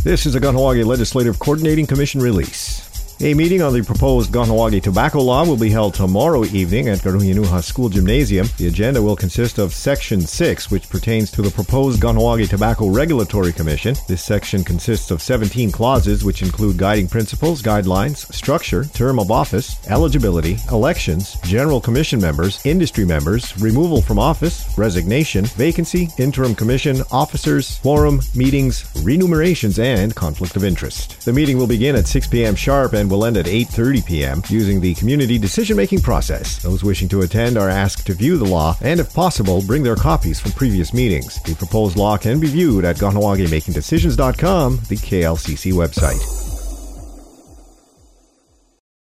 This is a Kahnawake Legislative Coordinating Commission release. A meeting on the proposed Kahnawake tobacco law will be held tomorrow evening at Karuhianuha School Gymnasium. The agenda will consist of Section 6, which pertains to the proposed Kahnawake Tobacco Regulatory Commission. This section consists of 17 clauses, which include guiding principles, guidelines, structure, term of office, eligibility, elections, general commission members, industry members, removal from office, resignation, vacancy, interim commission, officers, quorum, meetings, remunerations, and conflict of interest. The meeting will begin at 6 p.m. sharp and will end at 8:30 p.m. using the community decision-making process. Those wishing to attend are asked to view the law and, if possible, bring their copies from previous meetings. The proposed law can be viewed at Kahnawake-makingdecisions.com, the KLCC website.